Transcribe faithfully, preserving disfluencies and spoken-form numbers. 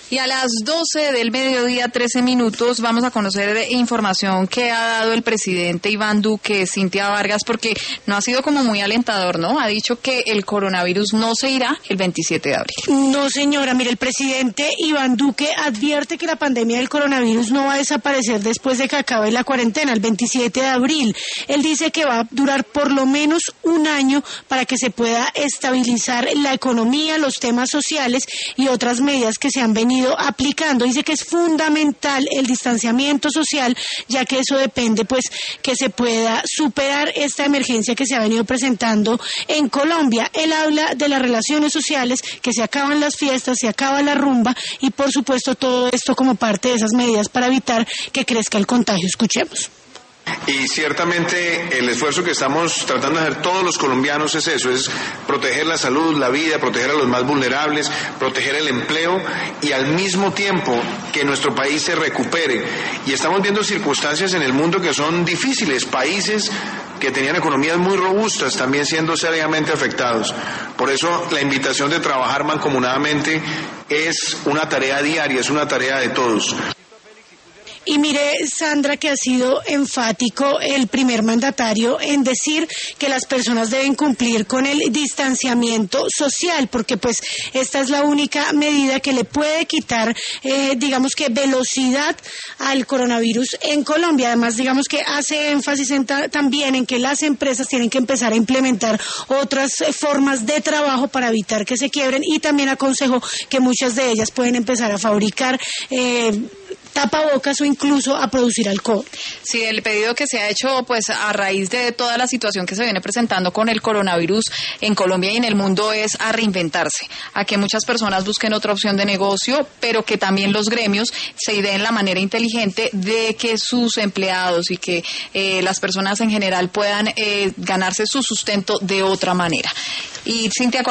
Y a las doce del mediodía, trece minutos, vamos a conocer información que ha dado el presidente Iván Duque, Cintia Vargas, porque no ha sido como muy alentador, ¿no? Ha dicho que el coronavirus no se irá el veintisiete de abril. No, señora, mire, el presidente Iván Duque advierte que la pandemia del coronavirus no va a desaparecer después de que acabe la cuarentena, el veintisiete de abril. Él dice que va a durar por lo menos un año para que se pueda estabilizar la economía, los temas sociales y otras medidas que se han venido aplicando. Dice que es fundamental el distanciamiento social, ya que eso depende pues que se pueda superar esta emergencia que se ha venido presentando en Colombia. Él habla de las relaciones sociales, que se acaban las fiestas, se acaba la rumba y por supuesto todo esto como parte de esas medidas para evitar que crezca el contagio. Escuchemos. Y ciertamente el esfuerzo que estamos tratando de hacer todos los colombianos es eso, es proteger la salud, la vida, proteger a los más vulnerables, proteger el empleo y al mismo tiempo que nuestro país se recupere. Y estamos viendo circunstancias en el mundo que son difíciles, países que tenían economías muy robustas también siendo seriamente afectados. Por eso la invitación de trabajar mancomunadamente es una tarea diaria, es una tarea de todos. Y mire, Sandra, que ha sido enfático el primer mandatario en decir que las personas deben cumplir con el distanciamiento social, porque pues esta es la única medida que le puede quitar, eh, digamos que velocidad al coronavirus en Colombia. Además, digamos que hace énfasis en ta- también en que las empresas tienen que empezar a implementar otras eh, formas de trabajo para evitar que se quiebren, y también aconsejó que muchas de ellas pueden empezar a fabricar eh, tapabocas o incluso a producir alcohol. Sí, el pedido que se ha hecho pues a raíz de toda la situación que se viene presentando con el coronavirus en Colombia y en el mundo es a reinventarse, a que muchas personas busquen otra opción de negocio, pero que también los gremios se ideen la manera inteligente de que sus empleados y que eh, las personas en general puedan eh, ganarse su sustento de otra manera. Y Cintia,